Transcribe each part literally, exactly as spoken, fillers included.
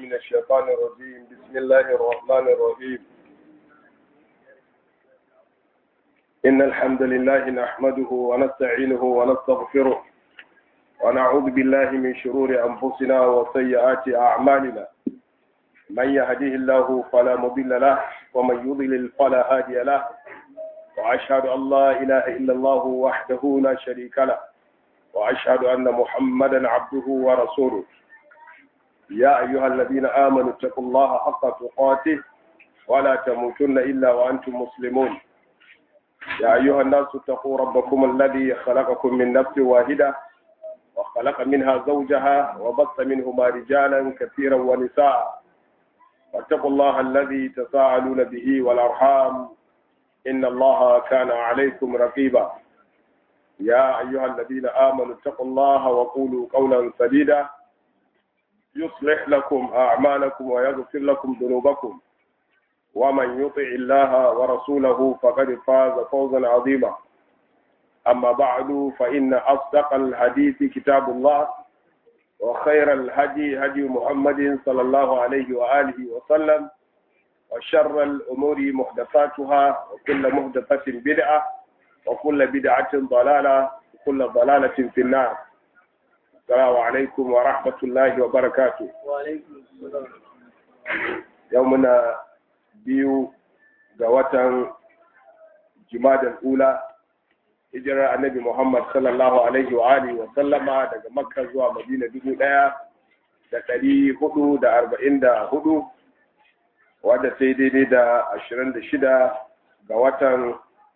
من الشيطان الرجيم. بسم الله الرحمن الرحيم. إن الحمد لله نحمده ونستعينه ونستغفره ونعوذ بالله من شرور أنفسنا وسيئات أعمالنا. من يهده الله فلا مضل له ومن يضلل فلا هادي له، وأشهد أن لا إله إلا الله وحده لا شريك له، وأشهد أن محمدا عبده ورسوله. يا أيها الذين آمنوا اتقوا الله حق تقاته ولا تموتن إلا وأنتم مسلمون. يا أيها الناس اتقوا ربكم الذي خلقكم من نفس واحدة وخلق منها زوجها وبث منهما رجالا كثيرا ونساء، واتقوا الله الذي تساءلون به والأرحام إن الله كان عليكم رقيبا. يا أيها الذين آمنوا اتقوا الله وقولوا قولا سديدا يصلح لكم أعمالكم ويغفر لكم ذنوبكم، ومن يطع الله ورسوله فقد فاز فوزا عظيما. أما بعد، فإن أصدق الحديث كتاب الله، وخير الهدي هدي محمد صلى الله عليه وآله وسلم، وشر الأمور محدثاتها، وكل محدثة بدعة، وكل بدعة ضلالة، وكل ضلالة في النار. السلام عليكم ورحمة الله وبركاته. وعليكم السلام. يومنا بيو جواتن جماد الأولى hijirar annabi Muhammad sallallahu alaihi wa alihi wa sallama daga Makka zuwa Madina dubu ɗaya da ɗari hudu da arba'in da hudu, wadda sai daidai da ashirin da shida ga watan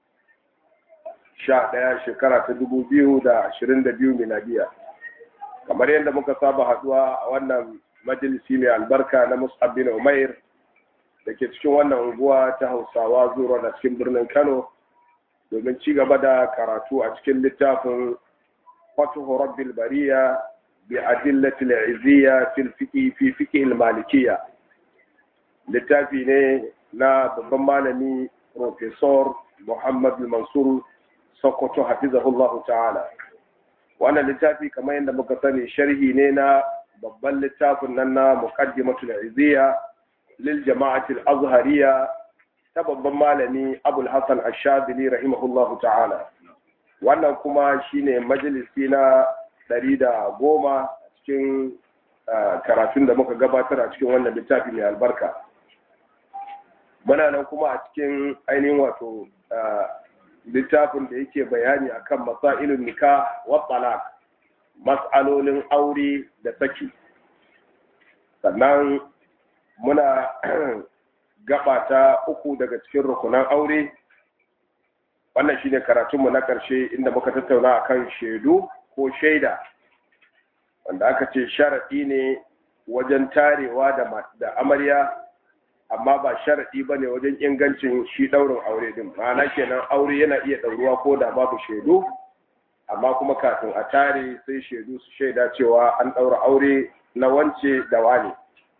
sha ɗaya shekara ta dubu biyu da ashirin da biyu miladiya. Kamar yadda muka saba haɗuwa a wannan majalisi mai albarka na Mus'ab bin Umair da ke cikin wannan unguwa ta Hausawa Zuro da cikin birnin Kano, domin ci gaba da karatu a cikin littafin Fatuhu Rabbil Bariya bi Adillatil Izziya fil Fiqh fi Fiqh al-Malikiyya. Littafi ne na babban malami Professor Muhammad Mansur Sokoto hafizahullahu ta'ala. Wannan littafi kamar yadda muka sani sharhi ne na babban littafin nan na Muqaddimatul Izziya lil Jama'atil Azhariyya ta babban malami Abul Hassan Ash-Shadili rahimahullahu ta'ala. Wannan kuma shine majalisi na ɗari da goma cikin karatun da muka gabatar a cikin wannan littafi mai albarka. Muna nan kuma a cikin ainihin wato littafin da yake bayani akan masailun nikah wa talaq, mas'alolin aure da saki. Sannan muna gaba ta uku daga cikin rukunan aure. Wannan shine karatunmu na ƙarshe inda muka tattauna akan shaidu ko shaida, wanda aka ce sharaɗi ne wajen tarewa da amarya, amma ba sharaɗi ba ne wajen ingancin shi ɗaurin aure din. Ma'ana kenan aure yana iya ɗauruwa ko da babu shaidu, amma kuma kafin a tare sai shaidu su shaida cewa an ɗaura aure na wance da wane.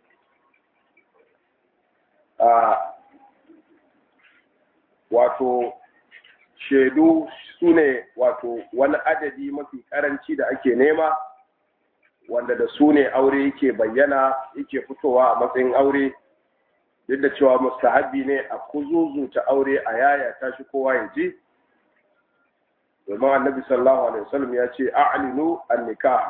Wato shaidu su ne wato wani adadi mafi karanci da ake nema, wanda da su ne aure yake bayyana, yake fitowa a matsayin aure, duk da cewa mustahabi ne a kuzuzuta aure a yaya tashi kowa ya ji, domin annabi sallallahu alaihi wasallam ya ce a'linu an-nikah.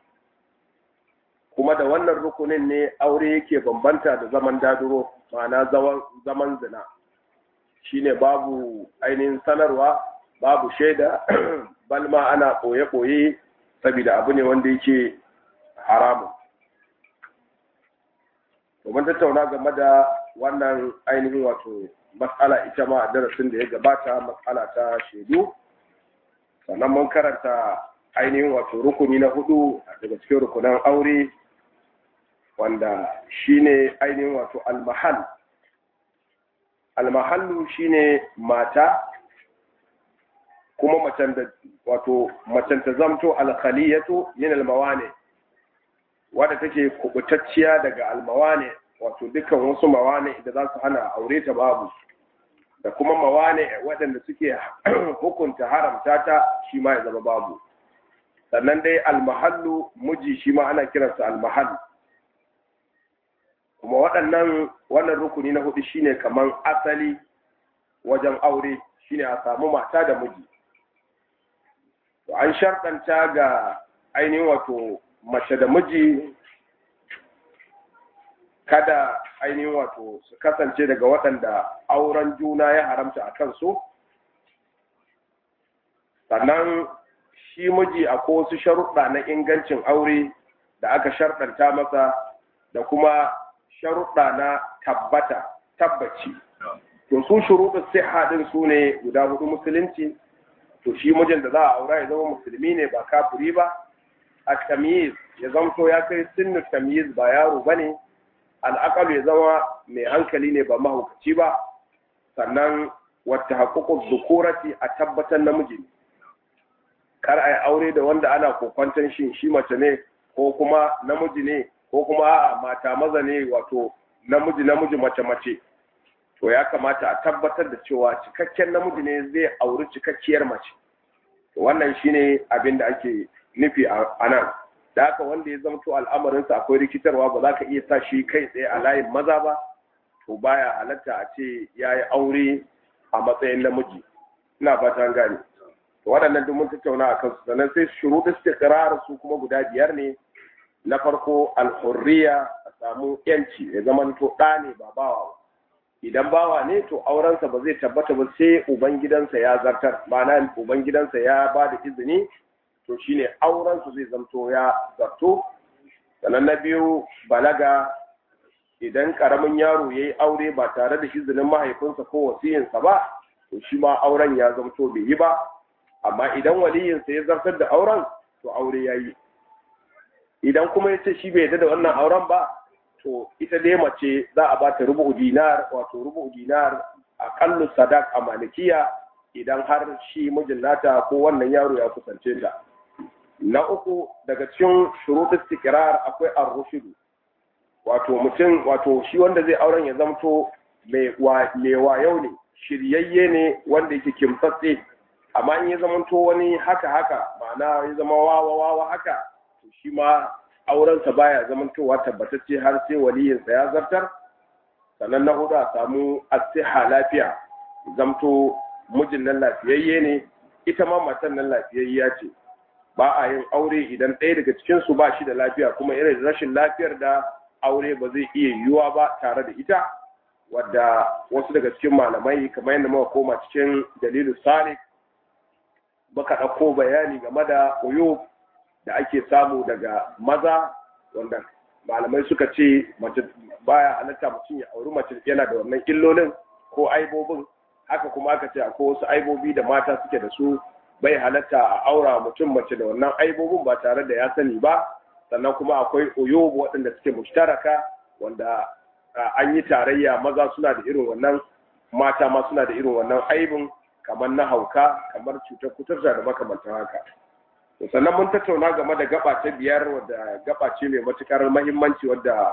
Kuma da wannan rukunin ne aure yake bambanta da zaman daduro, ma'ana zaman zina. Shine babu ainihin sanarwa, babu shaida, balma ana ɓoye-ɓoye saboda abu ne wanda yake haramun. Domin tattauna game da wannan ainihin wato matsala ita ma a darasin da ya gabata, matsala ta shaidu. Sannan mun karanta ainihin wato rukuni na hudu daga cikin rukunan aure, wanda shine ainihin wato almahal. Almahallu shine mata, kuma macen da wato macen ta zamto alkhaliyatu min almawane, wadda take kubutacciya daga almawane, wato dukkan wasu mawane da za su hana aure ta babu, da kuma mawane waɗanda suke hukunta haramta ta shi ma ya zama babu. Sannan dai almahallu miji shi ma ana kiransa almahal. kuma waɗannan wannan rukuni na hudu shine kaman asali wajen aure, shine a samu mata da miji. To an sharɗanta ga ainihin wato mace da miji kada ainihin wato su kasance daga waɗanda auren juna ya haramta a kansu. Sannan shi miji akwai wasu sharuɗa na ingancin aure da aka sharɗanta masa da kuma sharuɗa na tabbata tabbaci. To su shuruɗin siha din su ne guda hudu musulunci. To shi mijin da za a aura ya zama musulmi ne ba kafiri ba. At-tamyiz ya zamto ya kai sinnu tamyiz ba yaro bane. Al-aqal ya zama mai hankali ne ba mahaukaci ba. Sannan wata haƙuƙu dhukurati a tabbatar namiji. Kar a yi aure da wanda ana kokwanton shi shi mace ne ko kuma namiji ne ko kuma a'a mata maza ne, wato namiji namiji mace mace. To ya kamata a tabbatar da cewa cikakken namiji ne zai auri cikakkiyar mace. To wannan shine abin da ake nufi a nan. Da haka wanda ya zamto al'amarinsa akwai rikitarwa ba za ka iya sa shi kai tsaye a layin maza ba, to baya halatta a ce ya yi aure a matsayin namiji. Ina fata gane. To waɗannan duk mun tattauna a kansu. Sannan sai shuruɗin istiqrar su kuma guda biyar ne. Na farko al-hurriya, a samu yanci, ya zamanto ɗa ne ba bawa. Idan bawa ne to aurensa ba zai tabbata ba sai ubangidansa ya zartar, ma'ana ubangidansa ya ba da izini, to shine aurensu zai zamto ya zarto. Sannan na biyu balaga, idan karamin yaro ya yi aure ba tare da izinin mahaifinsa ko wasiyinsa ba, to shi ma auren ya zamto bai yi ba. Amma idan waliyinsa ya zartar da auren, to aure ya yi. Idan kuma ya ce shi bai yarda da wannan auren ba, to ita dai mace za a ba ta rubu'u dinar, wato rubu'u dinar aqallu sadaq a malikiya, idan har shi mijin nata ko wannan yaro ya kusance ta. Na uku daga cikin shuruɗin istiqrar akwai ar-rushd, wato mutum wato shi wanda zai auren ya zamto mai wayo ne, shiryayye ne, wanda yake kimtsatse. Amma in ya zamanto wani haka haka, ma'ana ya zama wawa wawa haka, to shi ma aurensa baya zamantowa tabbatacce har sai waliyinsa ya zartar. Sannan na hudu a samu asiha, lafiya, zamto mijin nan lafiyayye ne, ita ma matan nan lafiyayya ce. Ba a yin aure idan ɗaya daga cikinsu ba shi da lafiya, kuma irin rashin lafiyar da aure ba zai iya yiwuwa ba tare da ita, wadda wasu daga cikin malamai kamar yadda muka koma cikin dalilu salik baka ɗauko bayani game da uyub da ake samu daga maza, wanda malamai suka ce mace baya halatta mutum ya auri mace yana da wannan illolin ko aibobin. Haka kuma aka ce akwai wasu aibobi da mata suke da su, bai halatta a aura mutum mace da wannan aibobin ba tare da ya sani ba. Sannan kuma akwai uyub waɗanda suke mushtaraka, wanda an yi tarayya, maza suna da irin wannan, mata ma suna da irin wannan aibin, kamar na hauka, kamar cutar kuturta da makamantan haka. Sannan mun tattauna game da gaba ta biyar, wadda gaba ce mai matukar mahimmanci, wadda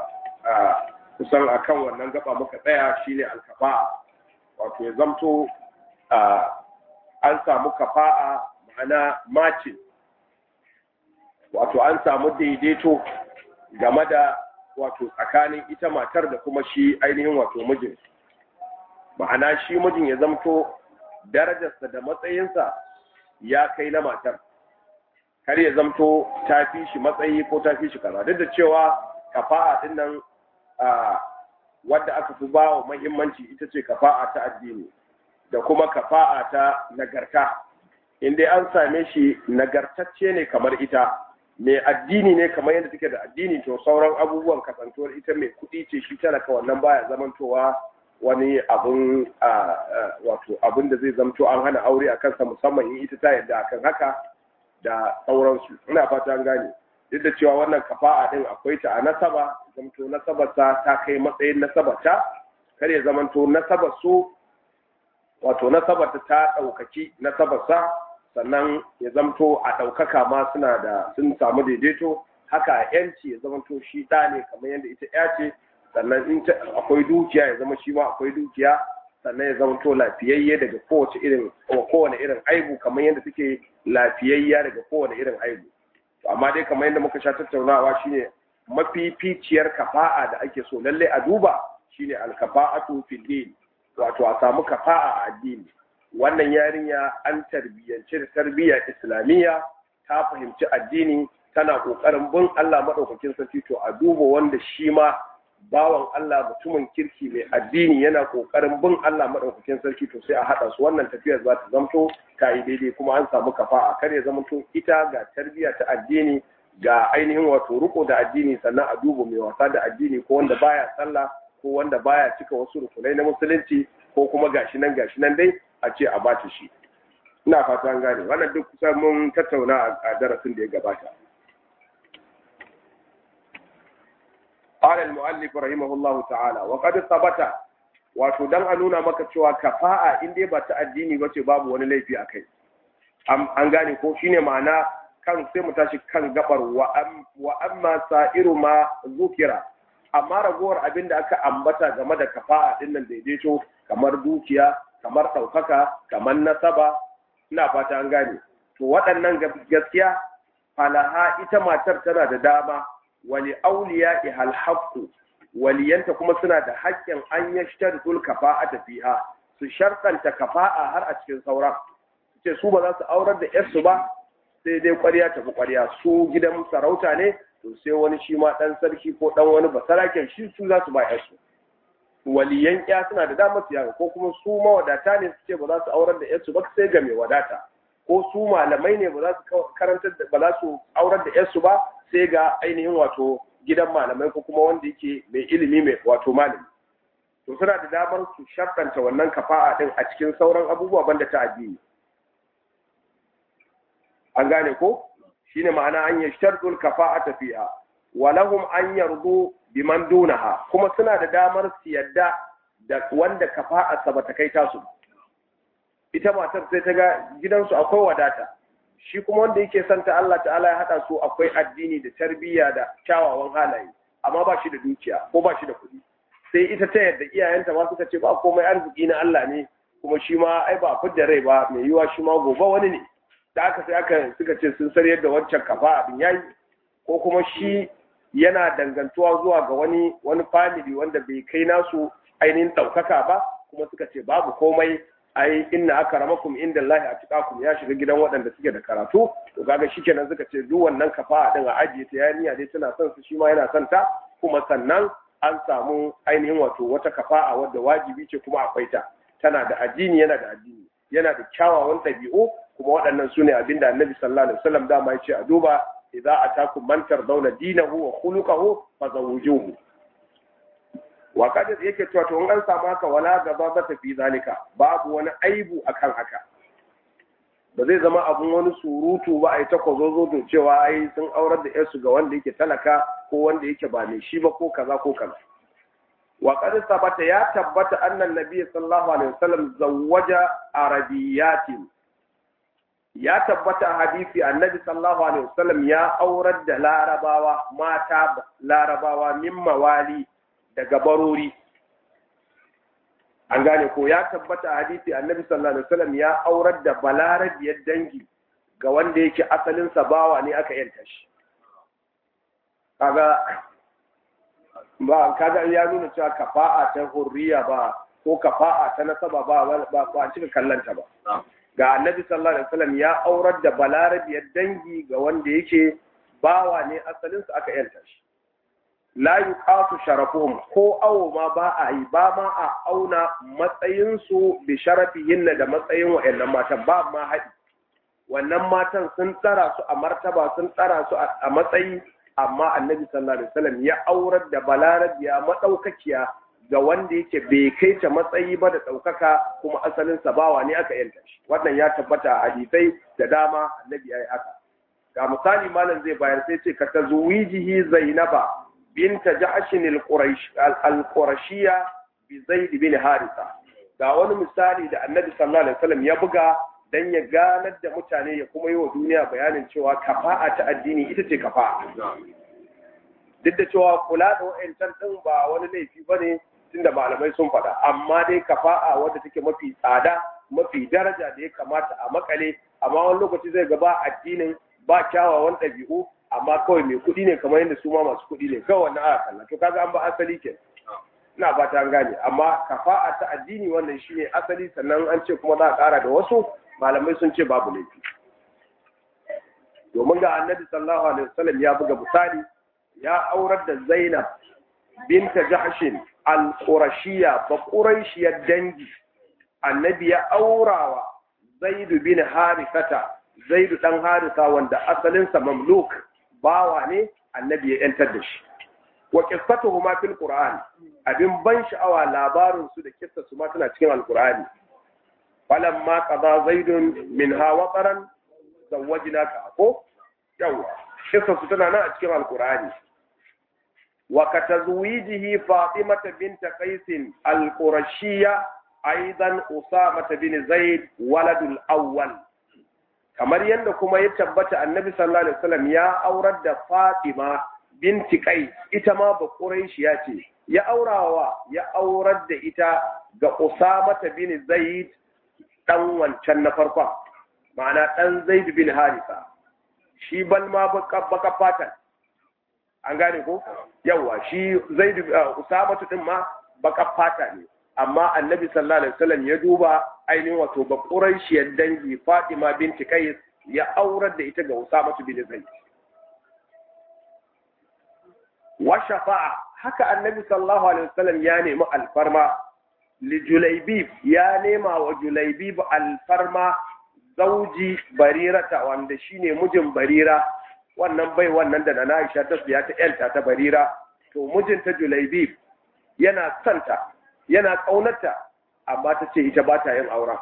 kusan akan wannan gaba muka tsaya, shine alkafa'a. Wato ya zamto an samu kafa'a, ma'ana mace, wato an samu daidaito game da wato tsakanin ita matar da kuma shi ainihin wato mijin. Ma'ana shi mijin ya zamto darajarsa da matsayinsa ya kai na matar, kar ya zamto ta fi shi matsayi ko ta fi shi kaza. Duk da cewa kafa'a din nan wadda aka fi ba wa muhimmanci ita ce kafa'a ta addini da kuma kafa'a ta nagarta. In dai an same shi nagartacce ne kamar ita, mai addini ne kamar yadda take da addini, to sauran abubuwan kasantuwar ita mai kuɗi ce shi talaka, wannan baya zamantowa wani abun wato abin da zai zamto an hana aure a kansa, musamman in ita ta yadda akan haka da sauransu. Ina fata an gane. Duk da cewa wannan kafa'a din akwai ta a nasaba, zamto nasabarsa ta kai matsayin nasabarta, kar ya zamanto nasabar su wato nasabarta ta ɗaukaki nasabarsa, sannan ya zamto a ɗaukaka ma suna da sun samu daidaito. Haka yanci ya zamanto shi ɗa ne kamar yadda ita ya ce, sannan in akwai dukiya ya zama shi ma akwai dukiya, sannan ya zama to lafiyayye daga kowace irin kowane irin aibu kamar yadda take lafiyayya daga kowane irin aibu. To amma dai kamar yadda muka sha tattaunawa shine mafificiyar kafa'a da ake so lalle a duba shine al-kafa'atu fil din, wato a samu kafa'a a addini. Wannan yarinya an tarbiyyance da tarbiyyar islamiyya, ta fahimci addini, tana kokarin bin Allah madaukakin sarki, to a duba wanda shi ma bawan Allah mutumin kirki mai addini yana kokarin bin Allah madaukakin sarki, to sai a hada su, wannan tafiyar za ta zamto ta yi daidai kuma an samu kafa'a. Kar ya zamto ita ga tarbiyya ta addini ga ainihin wato riko da addini, sannan a duba mai wasa da addini ko wanda baya sallah ko wanda baya cika wasu rukunai na musulunci ko kuma gashi nan gashi nan dai a ce a bata shi. Ina fata an gane wannan duk kusan mun tattauna a darasin da ya gabata. قال المؤلف رحمه الله تعالى وقد ثبت, wato dan a nuna maka cewa kafa'a in dai ba ta addini bace babu wani laifi akai. An gane ko shine ma'ana kan sai mu tashi kan gabar wa amma sa'iru ma zukira, amma ragowar abin da aka ambata game da kafa'a din nan daidaito, kamar dukiya, kamar ɗaukaka, kamar nasaba, ina fata an gane. To waɗannan gaskiya falaha ita matar tana da dama, wali auliya ihal haqqu, waliyanta kuma suna da haƙƙin an yashtaritul kafa'ata fiha, su shartanta kafa'a har a cikin sauran. Ce su ba za su aurar da yarsu ba sai dai ƙwarya tafi ƙwarya, su gidan sarauta ne, to sai wani shi ma ɗan sarki ko ɗan wani basaraken shi su za su ba yarsu. Waliyan ya suna da damar su ko kuma su mawadata ne su ce ba za su aurar da yarsu ba sai ga mai wadata, ko su malamai ne ba za su karantar da ba za su aurar da yarsu ba sai ga ainihin wato gidan malamai ko kuma wanda yake mai ilimi mai wato malami. To suna da damar su shartanta wannan kafa'a din a cikin sauran abubuwa banda ta addini. An gane ko? Shine ma'ana an yashtartul kafa'ata fiha wa lahum an yardu biman dunaha, kuma suna da damar su yadda da wanda kafa'a sa bata kai tasu. Ita matar sai ta ga gidansu akwai wadata, shi kuma wanda yake santa Allah ta'ala ya hada su akwai addini da tarbiyya da kyawawan halaye, amma ba shi da dukiya ko ba shi da kuɗi. Sai ita ta yadda iyayenta ma suka ce ba komai arziki na Allah ne, kuma shi ma ai ba fidda rai ba, mai yiwa shi ma gobe wani ne. Da aka sai aka suka ce sun san yadda wancan kafa abin yayi, ko kuma shi yana dangantuwa zuwa ga wani wani family wanda bai kai nasu ainihin ɗaukaka ba, kuma suka ce babu komai, ai inna akramakum indallahi atqakum, ya shiga gidan waɗanda suke da karatu. To kaga shikenan suka ce duk wannan kafa din a ajiye ta, yarinya dai tana son su, shi ma yana son ta, kuma sannan an samu ainihin wato wata kafa'a wadda wajibi ce kuma akwai ta, tana da addini yana da addini, yana da kyawawan ɗabi'u, kuma waɗannan su ne abinda annabi sallallahu alaihi wasallam dama ya ce a duba, idza atakum man tardawna dinahu wa khuluquhu fazawwijuhu. wa kada yake cewa to in an samu haka wala gaba ba ta fi zalika, babu wani aibu akan haka, ba zai zama abun wani surutu ba a yi ta kwazozo to cewa ai sun aurar da yarsu ga wanda yake talaka ko wanda yake ba mai shi ba ko kaza ko kaza. wa qad sabata, ya tabbata annan nabiy sallallahu alaihi wasallam zawwaja arabiyatin, ya tabbata a hadisi annabi sallallahu alaihi wasallam ya aurar da larabawa, mata larabawa, min mawali, daga barori. An gane ko? Ya tabbata a hadisi annabi sallallahu alaihi wasallam ya aurar da balarabiyar dangi ga wanda yake asalin sa bawa ne aka yanta shi. Kaga ba kaga ya nuna cewa kafa'a ta hurriya ba ko kafa'a ta nasaba ba ba ba cika kallanta ba. Ga annabi sallallahu alaihi wasallam ya aurar da balarabiyar dangi ga wanda yake bawa ne asalin sa aka yanta shi. La yuqatu sharafuhum, ko awo ma ba a yi, ba ma a auna matsayinsu bi sharafihinna da matsayin wa'annan matan, ba ma haɗi. Wannan matan sun tsara su a martaba, sun tsara su a matsayi, amma annabi sallallahu alaihi wasallam ya aurar da balarabiya madaukakiya ga wanda yake bai kai ta matsayi ba da ɗaukaka, kuma asalin sa bawa ne aka yanta shi. Wannan ya tabbata a hadisai da dama annabi ya yi haka. Ga misali malam zai bayar sai ce ka tazwijihi zainaba binta ja'shin al-qurashiyya bi zaid bin harisa. Ga wani misali da annabi sallallahu alaihi wasallam ya buga dan ya ganar da mutane ya kuma yi wa duniya bayanin cewa kafa'a ta addini ita ce kafa'a. Duk da cewa kula da wa'ancan din ba wani laifi bane tunda malamai sun faɗa, amma dai kafa'a wadda take mafi tsada, mafi daraja da ya kamata a makale, amma wani lokaci zai ga ba addinin, ba kyawawan ɗabi'u, amma kawai mai kuɗi ne kamar yadda su ma masu kuɗi ne kawai wannan aka kalla to kaga an ba asali ke ina ba ta gane amma kafa'a ta addini wannan shine asali sannan an ce kuma za a ƙara da wasu malamai sun ce babu laifi domin ga annabi sallallahu alaihi wasallam ya buga misali ya aurar da Zainab binta Jahshin al-Qurashiyya ba Quraishiyar dangi annabi ya aurawa Zaid bin Harithata Zaid dan Haritha wanda asalin sa mamluk bawa ne annabi ya yantar da shi wa qissatuhuma fil Qur'an abin ban sha'awa labarin su da kissa su ma tana cikin al-Qur'ani falamma qada Zaidun minha wataran zawwajnaka ko yawa kissa su tana nan a cikin al-Qur'ani wa katazwijihi Fatimah bint Qais al-Qurashiyya aidan Usama bin Zaid waladul awwal kamar yadda kuma ya tabbata annabi sallallahu alaihi wasallam ya aurar da Fatima binti Qais ita ma ba Quraishiya ce ya aurawa ya aurar da ita ga Usama bin Zaid dan wancan na farko ma'ana dan Zaid bin Haritha shi balma baka baka fatan an gane ko yawa shi Zaid Usama din ma baka fata ne amma annabi sallallahu alaihi wasallam ya duba ainihin wato ba Quraishiyar dangi Fatima binti Qais ya aurar da ita ga Usama bin Zaid wa shafa'a haka annabi sallallahu alaihi wasallam ya nemi alfarma li Julaybib ya nema wa Julaybib alfarma zauji Barirata wanda shine mijin Barira wannan bai wannan da na Aisha ta siya ta yanta ta Barira to mijinta Julaybib yana santa yana ƙaunarta amma ta ce ita ba ta yin auren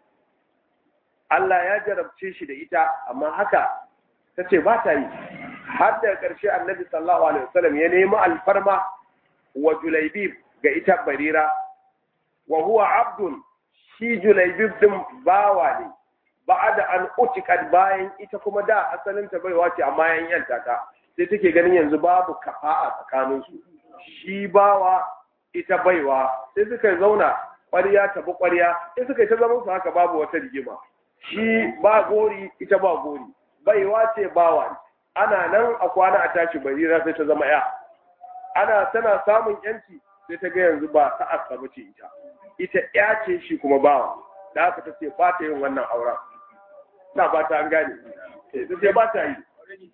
Allah ya jarabce shi da ita amma haka ta ce ba ta yi har da ƙarshe annabi sallallahu alaihi wasallam ya nemi alfarma wa Julaybib ga ita Barira wa huwa abdun shi Julaybib din bawa ne ba'ada an utikat bayan ita kuma da asalin ta baiwa ce amma yan yanta ta sai take ganin yanzu babu kafa'a tsakaninsu shi bawa ita baiwa sai suka zauna ƙwarya ta bi ƙwarya sai suka yi ta zama su haka babu wata rigima shi ba gori ita ba gori baiwa ce bawa ana nan a kwana a tashi Barira sai ta zama ya ana tana samun yanci sai ta ga yanzu ba sa'ar ba ce ita ita ya ce shi kuma bawa da haka ta ce ba ta yin wannan auren na ba ta an gane sai ta ce ba ta yi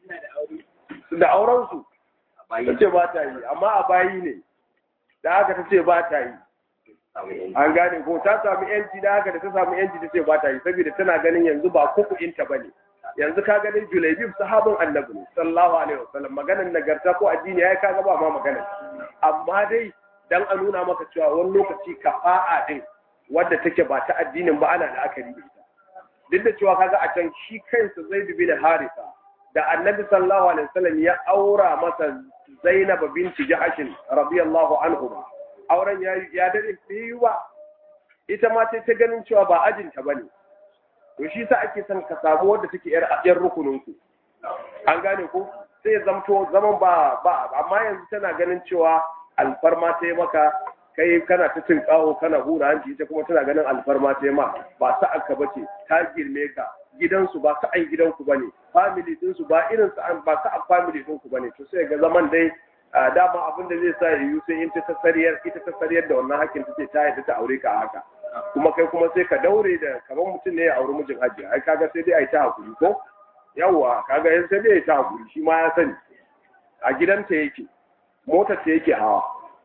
da auren su ta ce ba ta yi amma a bayi ne da haka ta ce ba ta yi an gane ko ta samu yanci da haka da ta samu yanci ta ce ba ta yi saboda tana ganin yanzu ba kukuinta ba ne yanzu ka ganin Julaybib sahabin annabi ne sallallahu alaihi wasallam maganar nagarta ko addini yayi kaga ba ma maganar amma dai dan a nuna maka cewa wani lokaci kafa'a din wadda take ba ta addinin ba ana la'akari da ita duk da cewa kaga a can shi kansa Zaid bin Haritha da annabi sallallahu alaihi wasallam ya aura masa Zainab binti Jahsh radiyallahu anhuma auren ya ya dade fiwa ita ma sai ta ganin cewa ba ajinta bane to shi sa ake son ka samu wanda take yar yar rukunin ku an gane ko sai zamto zaman ba ba amma yanzu tana ganin cewa alfarma ta yi maka kai kana ta cin kawo kana hura hanci ita kuma tana ganin alfarma ta yi ma ba sa'anka bace ta girme ka gidansu ba sa'an gidanku bane family ɗinsu ba irin sa'an ba sa'an family ɗinku bane to sai ga zaman dai dama abin da zai sa yiwu sai in ta tasariyar ita tasariyar da wannan hakkin ta ce ta yadda ta aure ka haka kuma kai kuma sai ka daure da kamar mutum ne ya auri mijin hajji ai kaga sai dai ai ta hakuri ko yawwa kaga yan sai dai ai ta hakuri shi ma ya sani a gidanta yake motar ta yake hawa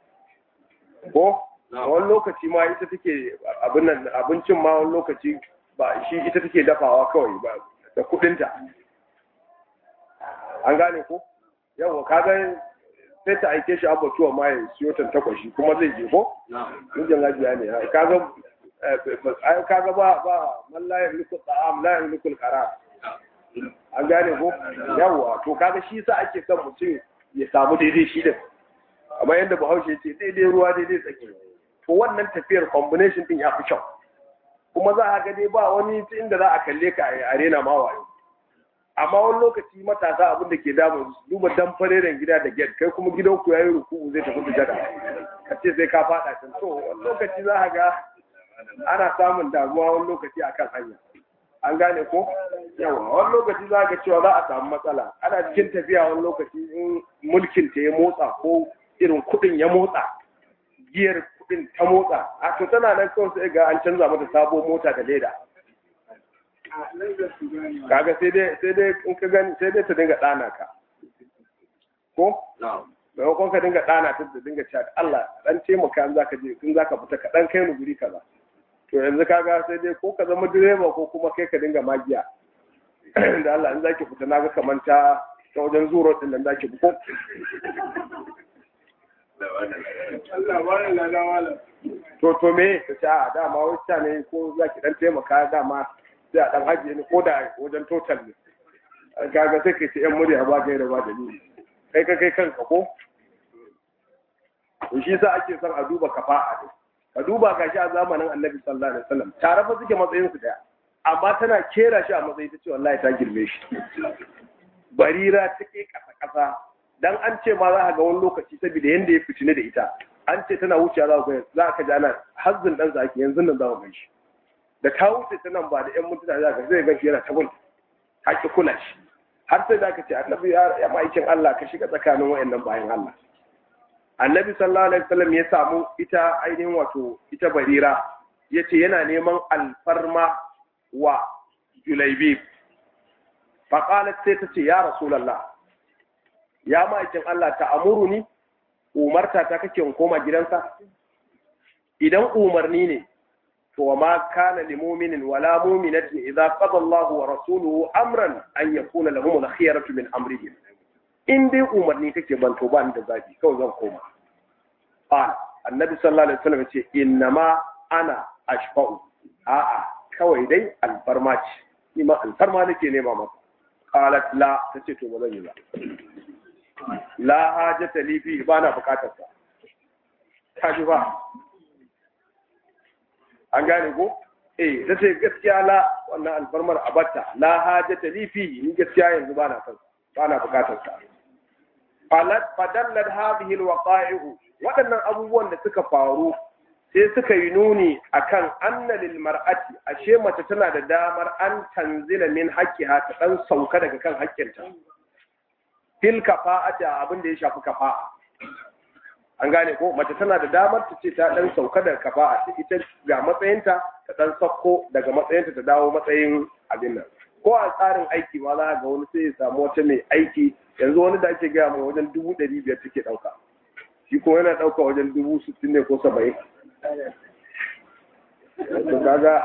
ko wani lokaci ma ita take abin nan abincin ma wani lokaci ba shi ita take dafawa kawai ba da kudinta an gane ko yawa kaga sai ta aike shi abatuwa ma ya siyo tan takwashi kuma zai je ko mijin hajiya ne kaga kaga ba ba man la yamliku ta'am la yamliku al-qarar an gane ko yawa to kaga shi sa ake son mutum ya samu daidai shi din amma yanda Bahaushe ce daidai ruwa daidai tsaki to wannan tafiyar combination din ya fi kyau kuma za a ga dai ba wani inda za a kalle ka a arena ma wayo amma wani lokaci matasa abin da ke damu duba dan fareren gida da gate kai kuma gidanku yayi ruku'u zai tafi sujada ka ce sai ka fada can to wani lokaci za a ga ana samun damuwa wani lokaci akan hanya an gane ko yawa wani lokaci za ga cewa za a samu matsala ana cikin tafiya wani lokaci in mulkin ta ya motsa ko irin kuɗin ya motsa giyar kuɗin ta motsa a to tana nan kawai sai ga an canza mata sabo mota da leda kaga sai dai sai dai in ka gani sai dai ta dinga ɗana ka ko maimakon ka dinga ɗana ta da dinga cewa Allah dan taimaka in zaka je in zaka fita ka dan kai ni guri kaza to yanzu kaga sai dai ko ka zama direba ko kuma kai ka dinga magiya da Allah in zaki fita naga kaman ta ta wajen zuro din nan zaki bi ko Allah wala la wala to to me ta ce a dama wacce ne ko zaki dan taimaka dama sai a dan hajiye ni ko da wajen total ne kaga sai kai ce yan murya ba kai da ba dalili kai ka kai kanka ko to shi sa ake son a duba kafa'a ne ka duba gashi a zamanin Annabi sallallahu alaihi wasallam tare fa suke matsayin su daya amma tana kera shi a matsayi ta ce wallahi ta girme shi barira take kasa kasa dan an ce ma za ka ga wani lokaci saboda yanda ya fitine da ita an ce tana wucewa za ka ga za ka ji ana hazzin dan zaki yanzu nan za ka ga shi da ta wuce ta nan ba da yan mutuna za ka zai ga shi yana ta gunta haƙi kula shi har sai da ka ce Annabi ya ma'aikin Allah ka shiga tsakanin wayannan bayan Allah Annabi sallallahu alaihi wasallam ya samu ita ainihin wato ita barira yace yana neman alfarma wa Julaibib fa qalat sai ta ce ya rasulullah ya ma'aikin Allah ta amuruni umarta ta kake in koma gidansa idan umarni ne to ma kana lil mu'minin wala mu'minatin idza qada Allahu wa rasuluhu amran an yakuna lahum al-khiyaratu min amrihim in dai umarni kake ban to ba ni da zabi kawai zan koma a annabi sallallahu alaihi wasallam ce innama ana ashfa'u a'a kawai dai alfarma ce ni ma alfarma nake nema maka qalat la tace to ba zan yi ba la hajata li fi ba na bukatar sa kaji ba an gane ko eh tace gaskiya la wannan alfarmar abatta la hajata li fi ni gaskiya yanzu ba na son ba na bukatar sa qalat fadallat hadhihi alwaqa'i'u waɗannan abubuwan da suka faru sai suka yi nuni akan anna lil mar'ati ashe mace tana da damar an tanzila min haqqiha ta dan sauka daga kan haƙƙinta fil kafa'ati abin da ya shafi kafa'a an gane ko mace tana da damar ta ce ta dan sauka daga kafa'a ita ga matsayinta ta dan sakko daga matsayinta ta dawo matsayin abin nan ko a tsarin aiki ma za ga wani sai ya samu wata mai aiki yanzu wani da ake gaya mai wajen dubu ɗari biyar take ɗauka shi kuma yana ɗauka wajen dubu sittin ne ko saba'in to kaga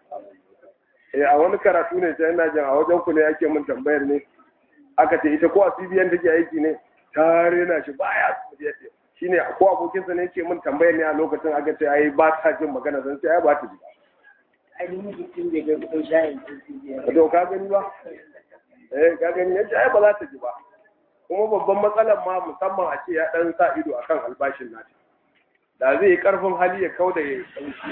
a wani karatu ne sai ina jin a wajen ku ne ake mun tambayar ne aka ce ita ko a C B N take aiki ne ta rena shi baya shine ko abokinsa ne yake mun tambayar ne a lokacin aka ce ai ba ta jin magana zan ce ai ba ta ji ainihin mutum da ga kudin shayin to ka gani ba eh ka gani yace ai ba za ta ji ba kuma babban matsalar ma musamman a ce ya dan sa ido akan albashin nata da zai yi karfin hali ya kauda ya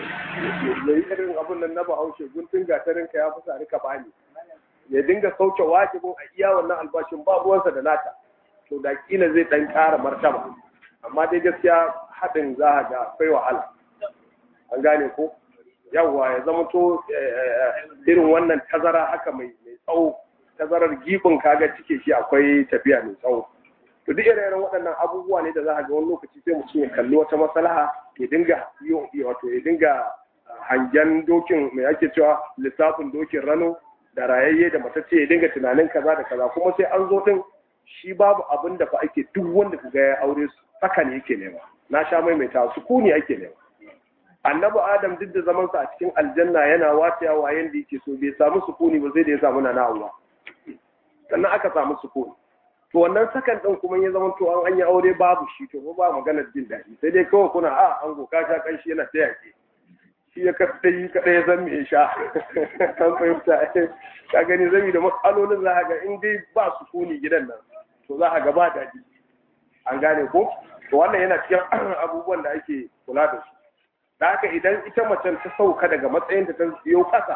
yi irin abun nan na Bahaushe guntun gatarin ka ya fi sa rika bani ya dinga sauke wajibin a iya wannan albashin ba ruwansa da nata to da kila zai dan ƙara martaba amma dai gaskiya haɗin za a ga akwai wahala an gane ko yawwa ya zama to irin wannan tazara haka mai tsawo tazarar gibin kaga cike shi akwai tafiya mai tsawo to duk irin waɗannan abubuwa ne da za a ga wani lokaci sai mutum ya kalli wata maslaha ya dinga wato ya dinga hangen dokin mai ake cewa lissafin dokin rano da rayayye da matacce ya dinga tunanin kaza da kaza kuma sai an zo din shi babu abin da fa ake duk wanda ka ga ya aure su haka ne yake nema na sha maimaita sukuni ake nema annabi adam duk da zaman sa a cikin aljanna yana watayawa yanda yake so bai samu sukuni ba sai da ya samu nana Allah sannan aka samu sukuni to wannan sakan din kuma ya zama to an an yi aure babu shi to ba maganar jin daɗi sai dai kawai kuna a an goka sha kanshi yana ta yake shi ya kasta yi kaɗai ya zan mai sha kan fahimta ka gani zami da matsalolin za ga in dai ba sukuni gidan nan to za a ga ba daɗi an gane ko to wannan yana cikin abubuwan da ake kula da su da haka idan ita macen ta sauka daga matsayinta ta biyo ƙasa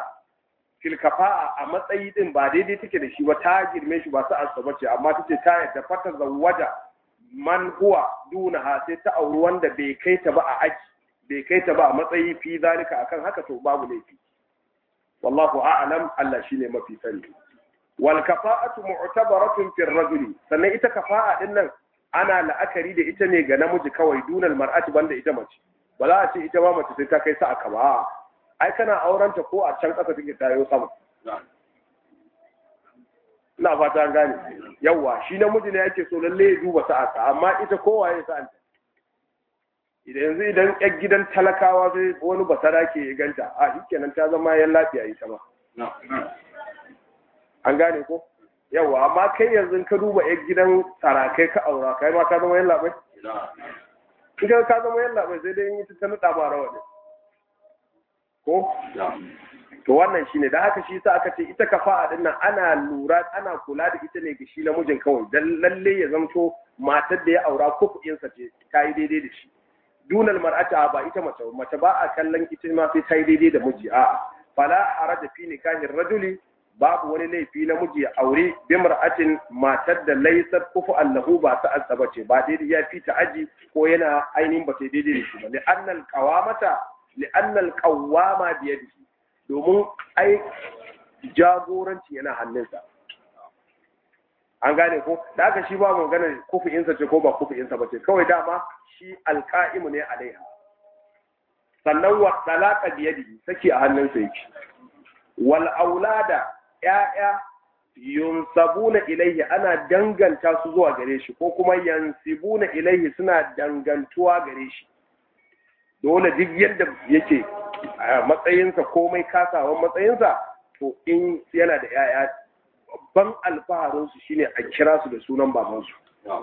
filkafa a matsayi din ba daidai take da shi ba ta girme shi ba su asaba ce amma ta ce ta yadda fata zawwaja man huwa dunaha sai ta auri wanda bai kai ta ba a aji bai kai ta ba a matsayi fi zalika akan haka to babu laifi wallahu a'lam, Allah shine mafi sani. Wal kafa'atu mu'tabaratun fi ar-rajuli, sannan ita kafa'a din nan ana la'akari da ita ne ga namiji kawai, dunal mar'ati banda ita mace. Ba za a ce ita ma mace sai ta kai sa'a ka ba. Ai kana aurenta ko a can kasa take tayo sama. Ina fata an gane. Yawwa shi namiji ne yake so lalle ya duba sa'a, amma ita kowa ya sa'a. Idan yanzu idan ƴar gidan talakawa sai wani basara ke ganta, a shikenan ta zama yan lafiya ita ma. An gane ko? Yawa, amma kai yanzu ka duba ƴar gidan sarakai ka aura, kai ma ka zama yan labai? In ka ka zama yan labai sai dai in yi ta nuɗa ba rawa ne. Ko? To wannan shine, da haka shi sa aka ce ita kafa'a din nan ana lura, ana kula da ita ne ga shi namijin kawai, dan lalle ya zamto matar da ya aura ko kuɗinsa ce ta yi daidai da shi. Dunal mar'ata ba ita mace, mace ba a kallon ita ma sai ta yi daidai da miji, a'a. Fala haraja fi nikahin rajuli, babu wani laifi na miji ya aure bi mar'atin matar da laysat kufu allahu ba ta asaba ce, ba daidai ya fi ta aji ko yana ainihin ba ta daidai da shi ba. Li'annal qawamata li'annal qawama bi yadihi, domin ai jagoranci yana hannunsa. An gane ko? Da haka shi ba mu gane kufu'insa ce ko ba kufu'insa ba ce, kawai dama shi alƙa'imu ne alaiha. Sannan wa talaka biyadihi, saki a hannunsa yake. Wal aulada, ƴaƴa yunsabuna ilaihi, ana danganta su zuwa gare shi, ko kuma yansibuna ilaihi, suna dangantuwa gare shi. Dole duk yadda yake a matsayinsa, komai kasawan matsayinsa, to in yana da ƴaƴa, babban alfaharinsu shine a kira su da sunan babansu.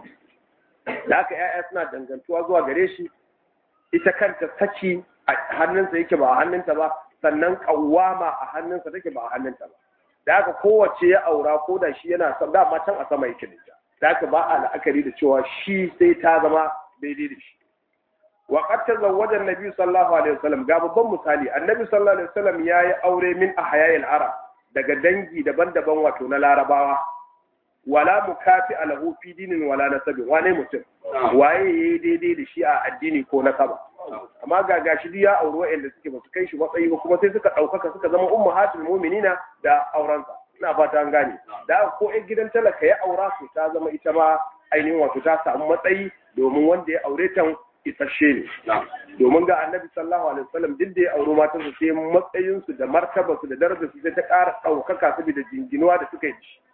Da haka ƴaƴa suna dangantuwa zuwa gare shi, ita kanta saki a hannunsa yake ba a hannunta ba, sannan kawama a hannunsa take ba a hannunta ba. Da haka kowace ya aura ko da shi yana dama can a sama yake da ita. Da haka ba a la'akari da cewa shi sai ta zama daidai da shi. Wa qad tazawwaja an-nabi sallallahu alaihi wasallam, ga babban misali, annabi sallallahu alaihi wasallam yayi aure min ahya'il arab, daga dangi daban-daban wato na larabawa. Wala mukafi alahu fi dinin wala nasabin, wane mutum waye yayi daidai da shi a addini ko nasaba. Amma ga gashi duk ya auri wa'anda suke ba su kai shi matsayi ba, kuma sai suka ɗaukaka suka zama ummahatul mu'minina da aurensa. Ina fata an gane. Da ko ɗan gidan talaka ya aura su ta zama ita ma ainihin wato ta samu matsayi, domin wanda ya aure ta isasshe ne. Domin ga annabi sallallahu alaihi wasallam duk da ya auri matan su sai matsayin su da martaba su da darajar su sai ta ƙara ɗaukaka saboda jinginuwa da suka yi.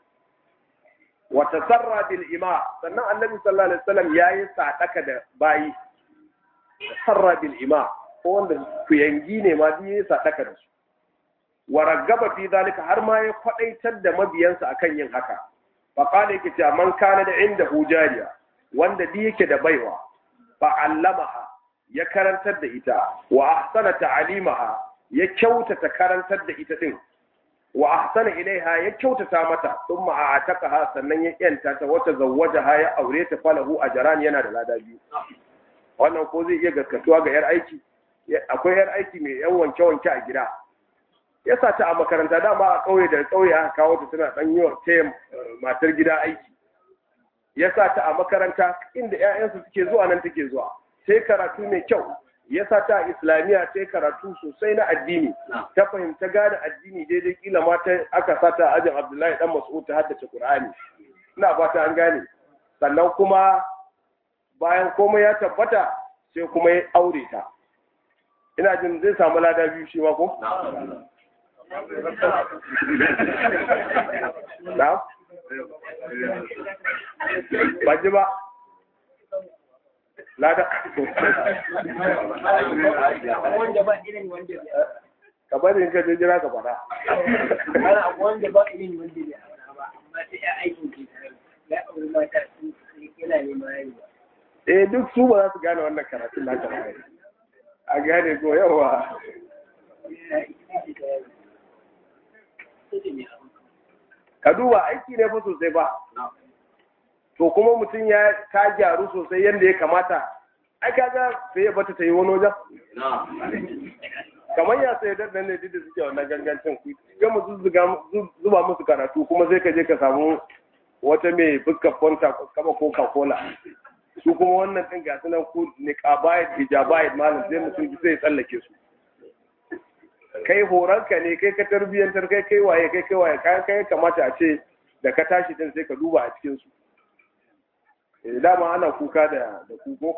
Wa tasarra bil ima, sannan annabi sallallahu alaihi wasallam yayi sadaka da bayi. Tasarra bil ima, ko wanda kuyangi ne ma biye sadaka da su. Wa ragaba fi zalika, har ma ya kwadaitar da mabiyansa akan yin haka. Fa qala yake cewa man kana da inda hujariya, wanda di yake da baiwa, fa allamaha, ya karantar da ita, wa ahsana ta'limaha, ya kyautata karantar da ita din, wa ahsana ilaiha, ya kyautata mata, thumma a'taqaha, sannan ya yanta ta, wata zawwajaha, ya aure ta, falahu ajran, yana da lada biyu. Wannan ko zai iya gaskatuwa ga yar aiki? Akwai yar aiki mai yan wanke-wanke a gida, ya sa ta a makaranta, dama a ƙauye da ƙauye aka kawo ta tana ɗan yiwa ta matar gida aiki. Ya sa ta a makaranta inda 'ya'yansu suke zuwa nan take zuwa, sai karatu mai kyau. Ya sa ta a islamiyya, sai karatu sosai na addini, ta fahimta gane addini daidai, kila ma ta aka sa ta ajin Abdullahi dan Mas'ud ta haddace Qur'ani. Ina fata an gane. Sannan kuma bayan komai ya tabbata, sai kuma ya aure ta. Ina jin zai samu lada biyu shi ma ko? Na? Ba ji ba? Lada? Wanda ba irin wanda Ka bari in ka je jira ka fada. wanda ba irin wanda bai aura ba, amma sai ya aikin ke ya aure mata su yana neman rayuwa. Eh, duk su ba za su gane wannan karatun na ta bayan. A gane ko yawa. Ka duba aiki ne fa sosai ba. To kuma mutum ya ta gyaru sosai yadda ya kamata. Ai kaga sai ya bata ta yi wani wajen. Kamar ya sai da nan ne duk da suke wannan gangancin ku. Ga mu zuba musu karatu, kuma sai ka je ka samu wata mai fuskar fanta kama Coca-Cola. Su kuma wannan ɗin gasu nan ku niqabayit hijabayit malam, sai mutum sai ya tsallake su. kai horanka ne, kai ka tarbiyyantar, kai kai waye kai kai waye kai kai kamata a ce da ka tashi din sai ka duba a cikin su. Eh dama ana kuka da da kuko.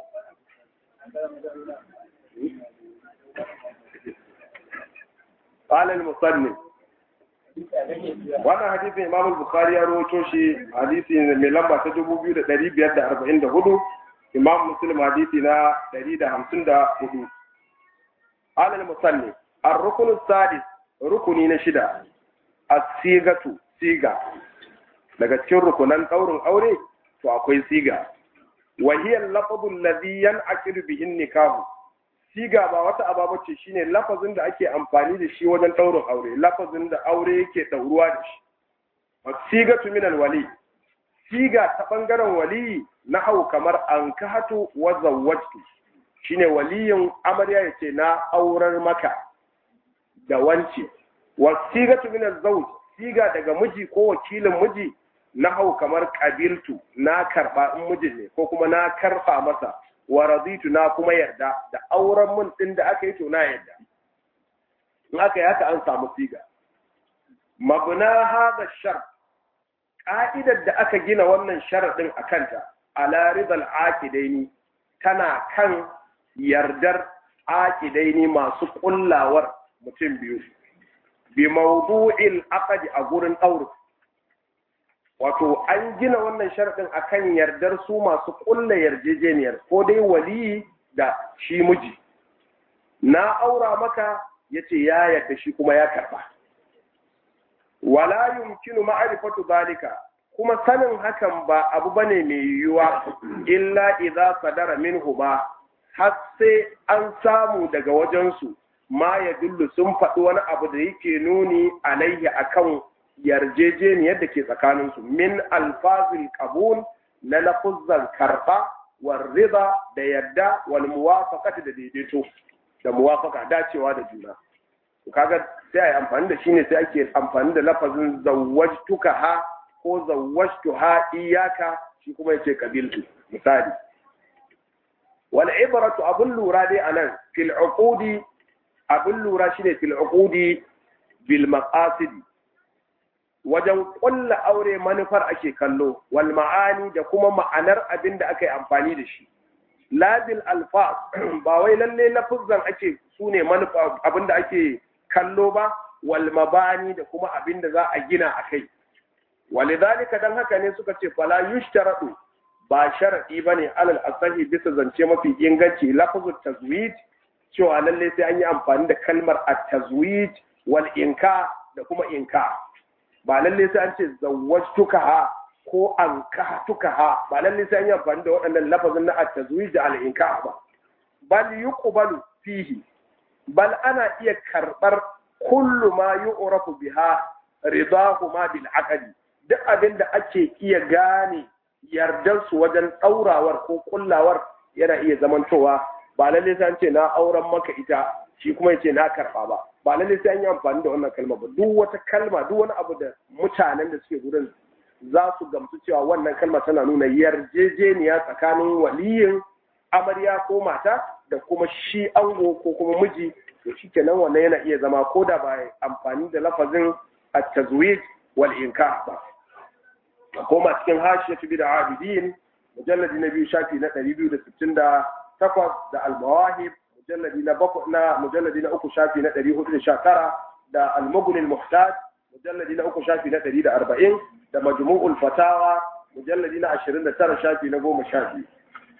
قال المصنف wannan hadisin Imam Bukhari ya rawaito shi hadisi mai lamba ta dubu biyu da ɗari biyar da arba'in da hudu, Imam Muslim hadisi na ɗari da hamsin da hudu. Alal musannif ar-rukn as-sadis, rukuni na shida, as-sigatu, siga. Daga cikin rukunan daurin aure to akwai siga. Wa hiya al-lafzu alladhi yan'aqidu bihi an-nikah. Siga ba wata ababa ce, shine lafazin da ake amfani da shi wajen daurin aure, lafazin da aure yake dauruwa da shi. As-sigatu min al-wali. Siga ta bangaren wali na hau kamar ankahatu wa zawwajtu. Shine waliyin amarya yace na aurar maka da wance. Wa sigatu min az-zawj. Siga daga miji ko wakilin miji na hau kamar qabiltu, na karba in mijin ne, ko kuma na karba masa. Wa raditu, na kuma yarda da auren mun din da aka yi, to na yarda. In aka yi haka an samu siga. Mabna hada shart, ka'idar da aka gina wannan sharadin akanta, ala ridal aqidaini, tana kan yardar aqidaini masu kullawar mutum biyu, bi mawdu'il aqd, a gurin aure. Wato an gina wannan sharadin akan yardar su masu kulla yarjejeniyar, ko dai wali da shi miji. Na aura maka, yace ya yarda, shi kuma ya karba. Wala yumkinu ma'rifatu zalika, kuma sanin hakan ba abu bane mai yiwuwa illa idza sadara minhu ba, har sai an samu daga wajensu ma ya dullu sun faɗi wani abu da yake nuni alaihi akan yarjejeniyar da ke tsakaninsu, min alfazil qabul, na lafuzzan karba, war rida da yadda, wal muwafaqati da daidaito, da muwafaqa dacewa da juna. to kaga sai ai amfani da shi ne, sai ake amfani da lafazin zawwajtuka ha ko zawwajtuha iyaka, shi kuma yace qabiltu misali. wal ibratu abun lura dai anan fil uqudi, abun lura shine fil uqudi bil maqasid, wajen kulla aure manufar ake kallo, wal ma'ani da kuma ma'anar abin da aka yi amfani da shi. Labil alfaz, ba wai lalle lafuzan ake su ne manufa abin da ake kallo ba, wal mabani da kuma abin da za a gina a kai. Walidhalika, dan haka ne suka ce fala yushtaratu, ba sharadi bane alal asahi bisa zance mafi inganci lafzut tazwij, cewa lalle sai an yi amfani da kalmar at-tazwij wal inka da kuma inka. Ba lalle sai an ce zawwajtuka ha ko ankahtuka ha, ba lalle sai an yi amfani da waɗannan lafazin na at-tazwij da al-inka ba. Bal yuqbalu fihi, bal ana iya karbar kullu ma yu'rafu biha ridahuma bil aqdi, duk abin da ake iya gane yardar su wajen ɗaurawar ko kullawar yana iya zamantowa. Ba lalle sai an ce na auren maka ita, shi kuma yace na karba ba. Ba lalle sai an yi amfani da wannan kalma ba. Duk wata kalma, duk wani abu da mutanen da suke gurin za su gamsu cewa wannan kalma tana nuna yarjejeniya tsakanin waliyin amarya ko mata da kuma shi ango ko kuma miji, to shikenan wannan yana iya zama ko da ba amfani da lafazin at-tazwij wal inkah ba. Koma cikin hashiyatu bid abidin mujalladi na biyu shafi na ɗari biyu da sittin da takwas da al-mawahib mujalladi na bakwai na mujalladi na uku shafi na ɗari hudu da sha tara da al-mughni al-muhtaj mujalladi na uku shafi na ɗari da arba'in da majmu'ul fatawa mujalladi na ashirin da tara shafi na goma sha biyu.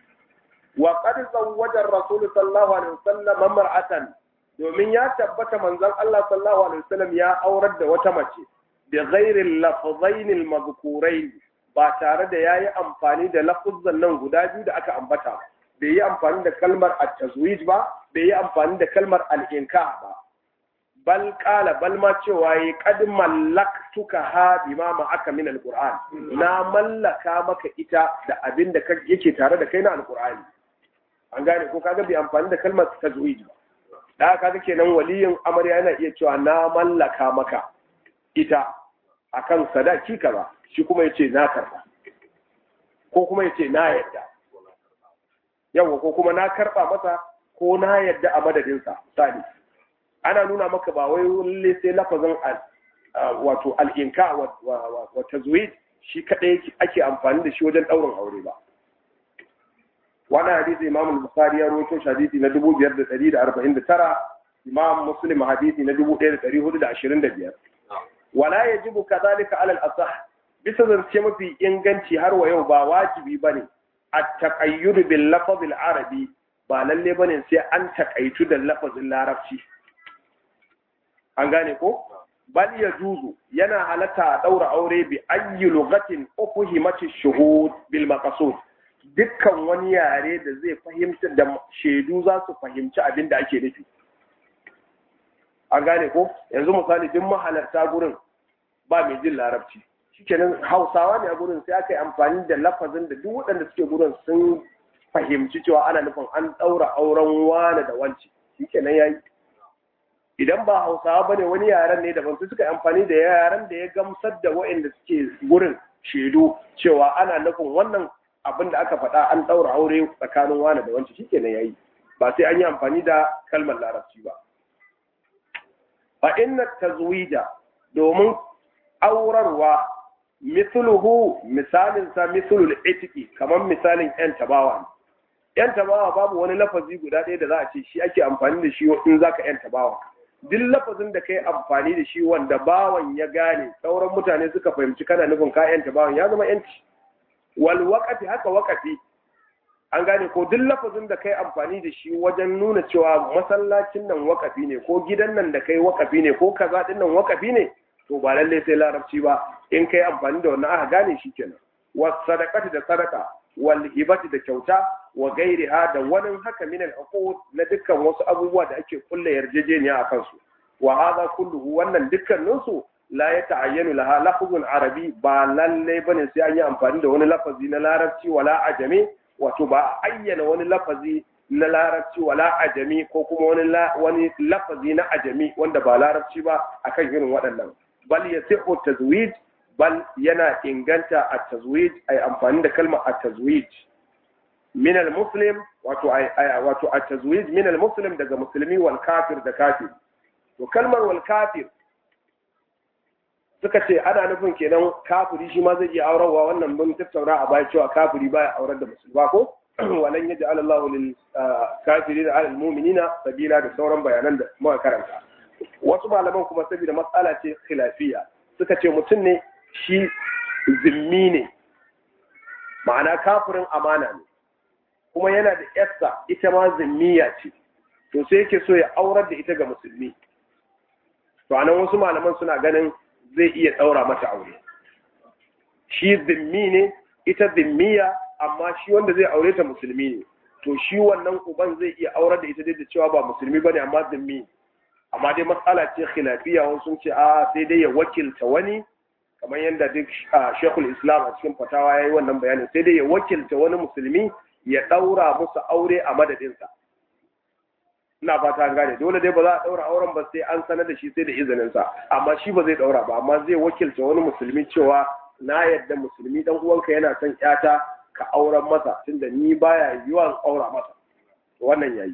Wa qad zawwaja ar-rasul sallallahu alaihi wasallam mar'atan, domin ya tabbata manzon Allah sallallahu alaihi wasallam ya aurar da wata mace da ghairi lafzain al-madhkurain, ba tare da yayi amfani da lafuzan nan guda biyu da aka ambata. Bai yi amfani da kalmar at-tazwij ba, bai yi amfani da kalmar al-inkah ba. Bal qala, bal ma cewa yi qad mallaktuka ha bima ma aka min al-Qur'an, na mallaka maka ita da abin da yake tare da kai na al-Qur'ani. An gane ko? Kaga bai amfani da kalmar tazwij ba. Da kaga kenan waliyin amarya yana iya cewa na mallaka maka ita akan sadaki kaza, shi kuma yace na karba, ko kuma yace na yadda, yawa, ko kuma na karba masa ko na yadda a madadinsa. Sani ana nuna maka ba wai lalle sai lafazin wato al-inka wa tazwij shi kadai ake amfani da shi wajen daurin aure ba. Wannan hadisi Imam al-Bukhari ya rawaito shi hadisi na dubu biyar da ɗari da arba'in da tara, Imam Muslim hadisi na dubu ɗaya da ɗari hudu da ashirin da biyar. Wala yajibu kadhalika ala al-asah, bisa zance mafi inganci har wa yau ba wajibi bane at-taqayyud bil lafz al-arabi, ba lalle bane sai an takaitu da lafazin larabci. An gane ko? Bal yajuzu, yana halatta a daura aure bi ayyi lughatin ufuhimat ash-shuhud bil maqsud, dukkan wani yare da zai fahimta da shaidu za su fahimci abin da ake nufi. An gane ko? Yanzu misali duk mahalarta gurin ba mai jin larabci, shikenan Hausawa ne a gurin, sai aka yi amfani da lafazin da duk waɗanda suke gurin sun fahimci cewa ana nufin an ɗaura auren wane da wanci, shikenan yayi. Idan ba Hausawa bane wani yaren ne daban, su suka yi amfani da yaren da ya gamsar da waɗanda suke gurin shaidu cewa ana nufin wannan abin da aka faɗa an ɗaura aure tsakanin wane da wanci, shikenan yayi, ba sai an yi amfani da kalmar larabci ba. Fa inna tazwija, domin aurarwa, mithluhu, misalin sa mithlul itiki, kamar misalin yan tabawa ne. Yan tabawa babu wani lafazi guda ɗaya da za a ce shi ake amfani da shi in zaka yan tabawa. Duk lafazin da kai amfani da shi wanda bawan ya gane, sauran mutane suka fahimci kana nufin ka yan tabawan, ya zama yanci. Wal waqati, haka waqati, an gane ko duk lafazin da kai amfani da shi wajen nuna cewa masallacin nan wakafi ne, ko gidan nan da kai wakafi ne, ko kaza din nan wakafi ne, to ba lalle sai larabci ba, in kai amfani da wannan aka gane shi kenan. Was sadaqati, da sadaka, wal hibati, da kyauta, wa gairiha, da wani haka min al uqud, na dukkan wasu abubuwa da ake kulle yarjejeniya a kansu. Wa hadha kulluhu, wannan dukkanin su la yata'ayyanu laha lafzun arabi, ba lalle bane sai an yi amfani da wani lafazi na larabci wala ajami, wato ba a ayyana wani lafazi na larabci wala ajami, ko kuma wani wani lafazi na ajami wanda ba larabci ba akan irin waɗannan. Bal yasihu tazwij, bal yana inganta at-tazwij, ay amfani da kalmar at-tazwij min al-muslim, wato wato at-tazwij min al-muslim, daga musulmi, wal kafir, da kafir. To kalmar wal kafir suka ce ana nufin kenan kafiri shi ma zai iya aurarwa, wannan mun tattauna a baya cewa kafiri baya aurar da musulma ko walan yaj'al Allahu lil kafirina 'ala al-mu'minina sabila, da sauran bayanan da muka karanta. Wasu malaman kuma saboda matsala ce khilafiyya suka ce mutum ne shi zimmi ne, ma'ana kafirin amana ne, kuma yana da yarsa ita ma zimmiya ce, to sai yake so ya aurar da ita ga musulmi. To anan wasu malaman suna ganin zai iya ɗaura mata aure. Shi zimmi ne, ita zimmiya, amma shi wanda zai aure ta musulmi ne. To shi wannan uban zai iya aurar da ita dai da cewa ba musulmi bane amma zimmi. Amma dai matsala ce khilafiyya, wasu sun ce a sai dai ya wakilta wani, kamar yadda duk Sheikhul Islam a cikin fatawa yayi wannan bayanin, sai dai ya wakilta wani musulmi ya ɗaura musu aure a madadinsa. Ina fata an gane, dole dai ba za a daura auren ba sai an sanar da shi, sai da izinin sa, amma shi ba zai daura ba, amma zai wakilta wani musulmi cewa na yadda musulmi dan uwanka yana son yata, ka auren masa, tunda ni baya yiwa aura masa. Wannan yayi.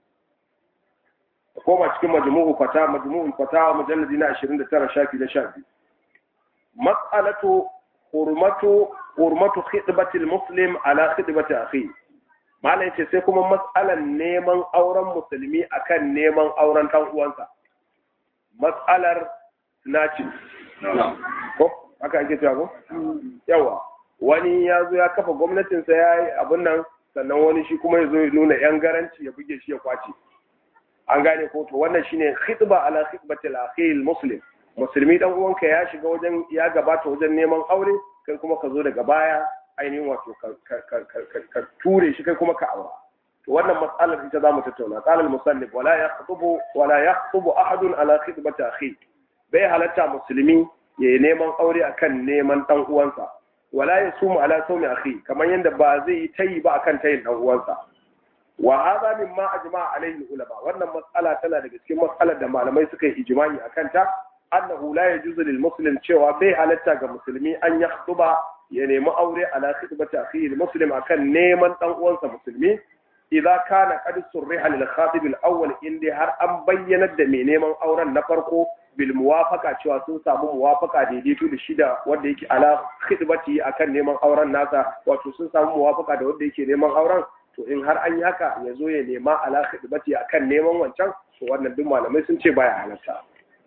Koma cikin majmu'u fata, majmu'ul fatawa mujalladi na ashirin da tara shafi na sha biyu. Mas'alatu hurmatu hurmatu khitbatil muslim ala khitbati akhi. Malam ce sai kuma matsalan neman auren musulmi akan neman auren ɗan uwansa. Matsalar nacin. Ko? Haka ake cewa ko? Yawa. Wani ya zo ya kafa gwamnatinsa ya yi abin nan, sannan wani shi kuma ya zo ya nuna ‘yan garanci ya buge shi ya kwace. An gane ko to wannan shine khitba ala khitbatil akhil muslim. Musulmi ɗan uwanka ya shiga wajen, ya gabata wajen neman aure, kai kuma ka zo daga baya ainihin wato ka ture shi kai kuma ka aura. To wannan matsalar ita zamu tattauna. Qala al-musannif wala yakhutubu wala yakhutubu ahadun ala khitbati akhi. Bai halatta musulmi ya neman aure akan neman dan uwansa. Wala yasumu ala sawmi akhi, kamar yanda ba zai yi tayi ba akan tayin dan uwansa. Wa hadha mimma ajma'a alayhi ulama. Wannan matsala tana daga cikin matsalar da malamai suka yi ijma'i akan ta, annahu la yajuzu lil muslim, cewa bai halatta ga musulmi an yakhutuba ya nemi aure ala khitbati akhihi muslim akan neman dan uwansa musulmi, idza kana qad surriha lil khatib al awwal indi har an bayyana da mai neman auren na farko bil muwafaqa cewa sun samu muwafaqa daidaito da shida wanda yake ala khidbati akan neman auren nasa, wato sun samu muwafaqa da wanda yake neman auren, to in har an yi haka ya zo ya nema ala khidbati akan neman wancan, to wannan duk malamai sun ce baya halatta.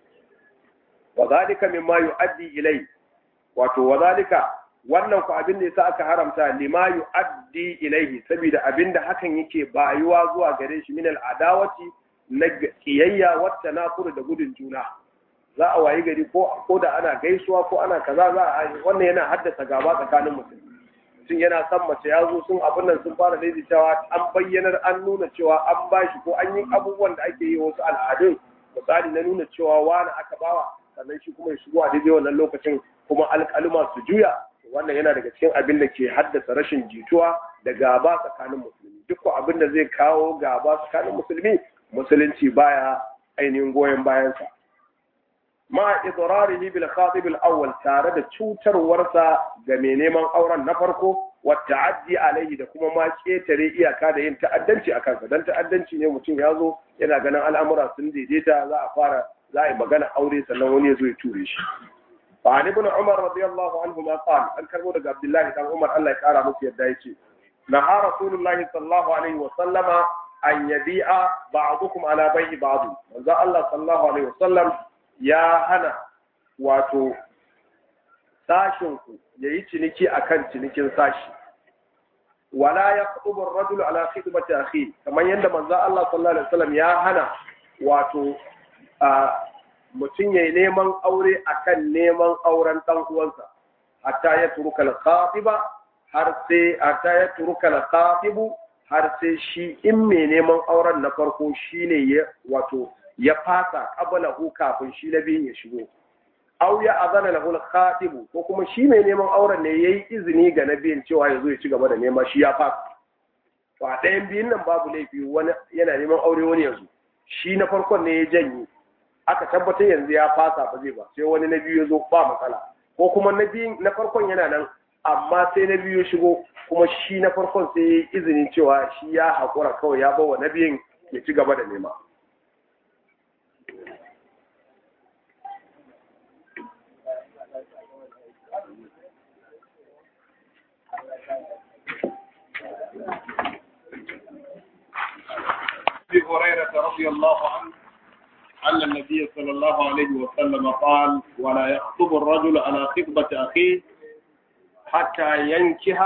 wa zalika mimma yu'addi ilai, wato wa zalika wannan ku abin da yasa aka haramta lima yu'addi ilaihi, saboda abinda hakan yake bayuwa zuwa gare shi min al-adawati na kiyayya wata nafuru da gudun juna. Za a wayi gari ko ko da ana gaisuwa ko ana kaza za a wannan yana haddasa gaba tsakanin mutum. Mutum yana son mace ya zo sun abin nan sun fara daidaitawa, an bayyanar an nuna cewa an bashi ko an yi abubuwan da ake yi wasu al'adun, misali na nuna cewa wani aka bawa, sannan shi kuma ya shigo a daidai wannan lokacin kuma alƙaluma su juya. Wannan yana daga cikin abin da ke haddasa rashin jituwa da gaba tsakanin musulmi. Duk abin da zai kawo gaba tsakanin musulmi, musulunci baya ainihin goyon bayansa. Ma idrarihi bil khatib al awwal, tare da cutarwarsa ga mai neman auren na farko, wa ta'addi alaihi, da kuma ma ketare iyaka da yin ta'addanci a kansa. Dan ta'addanci ne mutum ya zo yana ganin al'amura sun daidaita, za a fara za a yi magana aure sannan wani ya zo ya ture shi. fa an ibn umar radiyallahu anhu ma qala, an karbo daga abdullahi dan umar Allah ya kara musu yadda yace naha rasulullahi sallallahu alaihi wa sallama an yabi'a ba'dukum ala bai'i ba'd. manzo Allah sallallahu alaihi wa sallam ya hana wato sashin ku yayi ciniki akan cinikin sashi, wala yaqtubu ar-rajulu ala khidmati akhi, kamar yanda manzo Allah sallallahu alaihi wa sallam ya hana wato mutum yayi neman aure akan neman auren dan uwansa, hatta ya turuka al-khatiba, har sai hatta ya turuka al-khatibu, har sai shi in mai neman auren na farko shine ya wato ya fasa qablahu kafin shi na biyun ya shigo, aw ya azana lahu al-khatibu, ko kuma shi mai neman auren ne yayi izini ga na biyun cewa yazo ya ci gaba da nema, shi ya fasa. To a ɗayan biyun nan babu laifi, wani yana neman aure wani yanzu shi na farkon ne ya janye, aka tabbatar yanzu ya fasa ba zai ba, sai wani na biyu ya zo ba matsala, ko kuma na biyun na farkon yana nan amma sai na biyu shigo kuma shi na farkon sai ya yi izinin cewa shi ya haƙura kawai ya bawa na biyun ya ci gaba da nema. أبي هريرة رضي الله عنه أن النبي صلى الله عليه وسلم قال ولا يخطب الرجل على خطبة أخيه حتى ينكح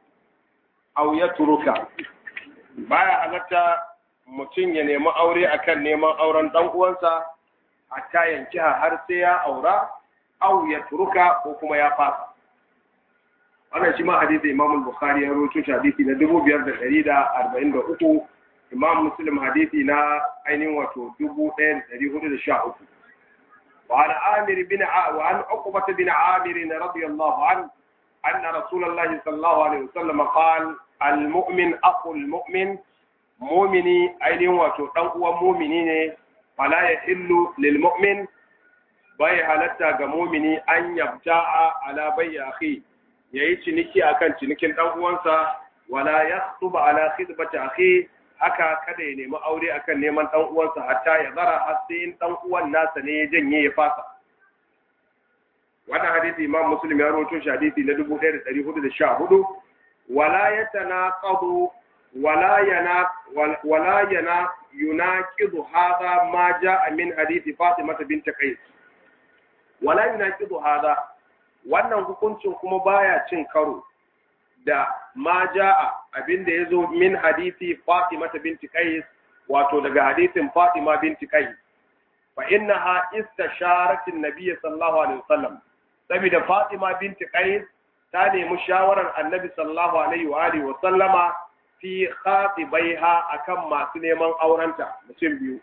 أو يترك. baya halatta mutum ya nemi aure akan neman auren dan uwansa hatta yankiha, har sai ya aura, au ya turuka, ko kuma ya fasa. Wannan shi ma hadisi Imam Bukhari ya rawaito shi hadisi na dubu biyar da ɗari da arba'in da uku, Imam Muslim hadisi na ainihin wato dubu ɗaya da ɗari hudu da sha uku. Wa an Amir bin wa an Uqbah bin Amir radiyallahu anhu anna Rasulullahi sallallahu alaihi wasallam qala al-mu'min aqul mu'min, mu'mini ainihin wato dan uwan mu'mini ne, fala yahillu lil mu'min, bai halatta ga mu'mini an yabta'a ala bay'i akhi, yayi ciniki akan cinikin dan uwansa, wala yakhutuba ala khidbati akhi, haka kada ya nemi aure akan neman dan uwansa hatta ya zara har sai in dan uwan nasa ne ya janye ya fasa. Wannan hadisi Imam Muslim ya rawaito shi hadisi na dubu ɗaya da ɗari hudu da sha hudu. wala yatanaqadu wala yana wala yana yunaqidu hadha ma jaa min hadisi Fatima bint Qais. Wala yunaqidu hadha, wannan hukuncin kuma baya cin karo da ma jaa abinda yazo min hadisi Fatima bint Qais, wato daga hadisin Fatima bint Qais. Fa innaha istasharat an-nabiy sallallahu alaihi wasallam, saboda Fatima bint Qais ta nemi shawarar Annabi sallallahu alaihi wa alihi wa sallama fi khatibaiha akan masu neman aurenta mutum biyu,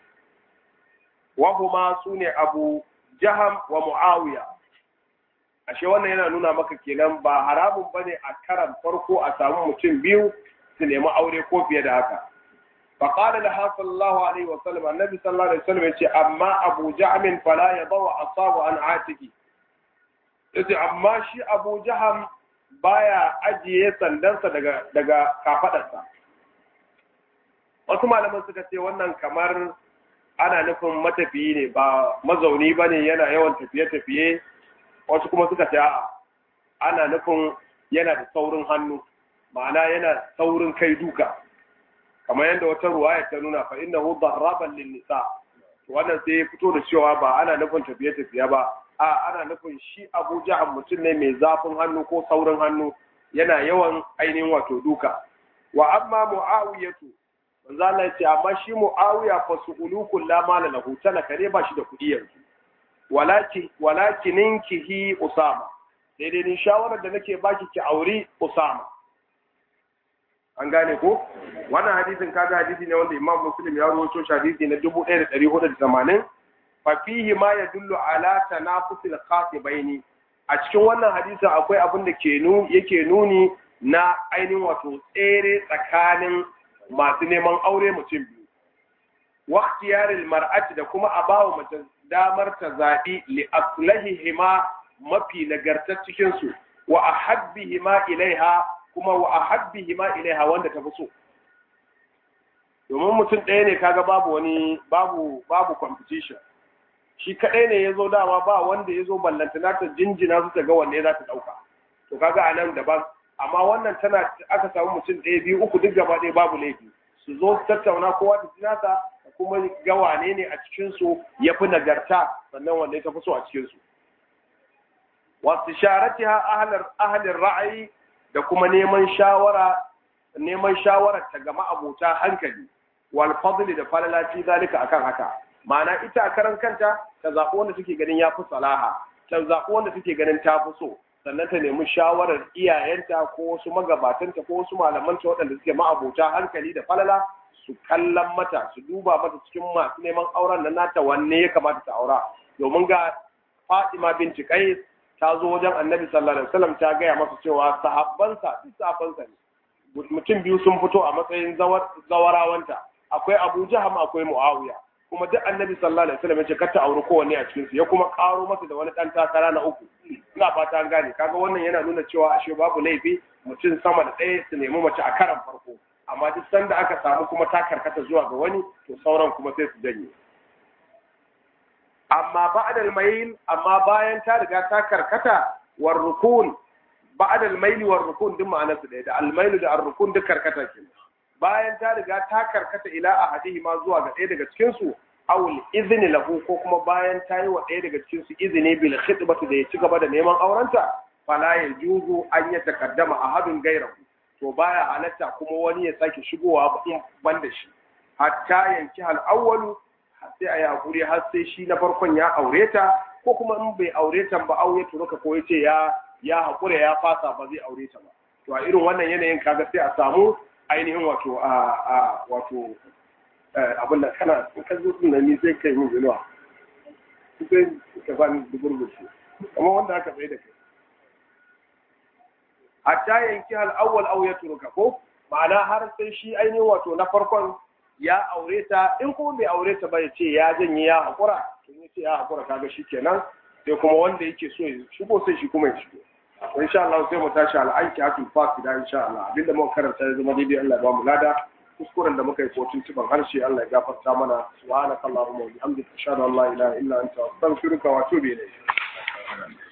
wa huma sune Abu Jaham wa Muawiya. Ashe wannan yana nuna maka kenan ba haramun bane a karan farko a samu mutum biyu su nemi aure ko fiye da haka. fa qala laha sallallahu alaihi wa sallam, Annabi sallallahu alaihi wa sallam yace amma Abu Jaham fala yadaw asabu an atiki, yace amma shi Abu Jaham baya ajiye sandansa daga daga kafadarsa. wasu malaman suka ce wannan kamar ana nufin matafiyi ne ba mazauni ba ne yana yawan tafiye-tafiye. Wasu kuma suka ce a'a ana nufin yana da saurin hannu, ma'ana yana saurin kai duka, kamar yadda wata ruwaya ta nuna fa innahu darraban lin nisa. Wannan sai ya fito da cewa ba ana nufin tafiye-tafiye ba, a ana nufin shi Abu Jahal mutum ne mai zafin hannu ko saurin hannu, yana yawan ainihin wato duka. Wa amma Muawiyatu, manzo Allah ya ce amma shi Muawiya fa su'ulukul la mala lahu, talaka ne ba shi da kuɗi yanzu. Walaki walakininkihi Usama, daidai ni shawarar da nake baki ki auri Usama. An gane ko? Wannan hadisin kaga hadisi ne wanda Imam Muslim ya rawaito shi hadisi na dubu ɗaya da ɗari hudu da tamanin. Fa fihi ma yadullu ala tanafusil khatibaini. A cikin wannan hadisin akwai abin da ke nu yake nuni na ainihin wato tsere tsakanin masu neman aure mutum biyu. Wa ikhtiyaril mar'ati, da kuma a bawa mace damar ta zaɓi li aslahihima mafi nagartar cikin su, wa ahabbihima ilaiha, kuma wa ahabbihima ilaiha wanda ta fi so. Domin mutum ɗaya ne kaga babu wani babu babu competition, shi kaɗai ne ya zo dama ba wanda ya zo ballantana ta jinjina su ta ga wanne za ta ɗauka, to kaga a nan daban. Amma wannan tana aka samu mutum ɗaya biyu uku duk gaba ɗaya babu laifi, su zo su tattauna kowa ta jinata, kuma ga wane ne a cikinsu ya fi nagarta, sannan wanda ta fi so a cikinsu. Wasu sharatiha ahalin ra'ayi, da kuma neman shawara neman shawarar ta gama abota hankali, wal fadli da falalaci zalika akan haka. Ma'ana ita a karan kanta ta zaɓi wanda take ganin ya fi salaha, ta zaɓi wanda take ganin ta fi so, sannan ta nemi shawarar iyayenta ko wasu magabatanta ko wasu malamanta waɗanda suke ma'abota hankali da falala, su kallon mata, su duba mata cikin masu neman auren nan nata wanne ya kamata ta aura. Domin ga Fatima binti Qais ta zo wajen Annabi sallallahu alaihi wasallam ta gaya masa cewa sahabbansa duk sahabbansa ne, mutum biyu sun fito a matsayin zawarawanta, akwai Abu Jaham akwai Muawiya, kuma duk Annabi sallallahu alaihi wasallam ya ce kar ta auri kowanne a cikin su, ya kuma karo masa da wani dan takara na uku. Ina fata an gane, kaga wannan yana nuna cewa ashe babu laifi mutum sama da ɗaya su nemi mace a karan farko, amma duk sanda aka samu kuma ta karkata zuwa ga wani, to sauran kuma sai su janye. Amma ba'dal mayl, amma bayan ta riga ta karkata, war rukun, ba'dal mayl war rukun duk ma'anar su ɗaya, da al mayl da ar rukun duk karkata kenan. Bayan ta riga ta karkata ila ahadihi ma zuwa ga ɗaya daga cikin su, awul izni lahu, ko kuma bayan ta yi wa ɗaya daga cikin su izini bil khitbati da ya ci gaba da neman aurenta, fala yajuzu an yataqaddama ahadun ghayrahu, to baya halatta kuma wani ya sake shigowa ban da shi, hatta yanki hal awwalu, sai a yi hakuri har sai shi na farkon ya aure ta, ko kuma in bai aure ta ba auye turuka ko yace ya ya hakura ya fasa ba zai aure ta ba. To a irin wannan yanayin kaga sai a samu ainihin wato a a wato abin da kana ka zo din ni sai kai min zuwa sai ka ba ni duburbushi amma wanda aka tsaye da kai, hatta yanki hal awwal aw yatruka, ko ma'ana har sai shi ainihin wato na farkon ya aure ta, in kuma bai aure ta ba ya ce ya janye ya hakura, to ya ce ya hakura kaga shikenan, sai kuma wanda yake so ya shigo sai shi kuma ya shigo. To insha Allah sai mu tashi al'anki hatul fasida insha Allah, abinda muka karanta ya zama daidai Allah ya ba mu lada, kuskuren da muka yi ko tuntuban harshe Allah ya gafarta mana. Subhanakallahumma wa bihamdika ashhadu an la ilaha illa anta astaghfiruka wa atubu ilayk.